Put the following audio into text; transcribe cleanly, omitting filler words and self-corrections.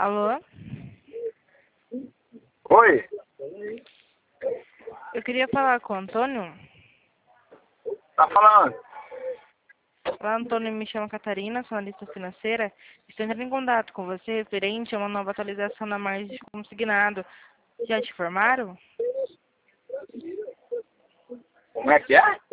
Alô? Oi, Eu queria falar com o Antônio. tá falando? Olá, Antônio, me chamo Catarina, sou analista financeira. Estou entrando em contato com você referente a uma nova atualização na margem de consignado. Já te informaram? Como é que é?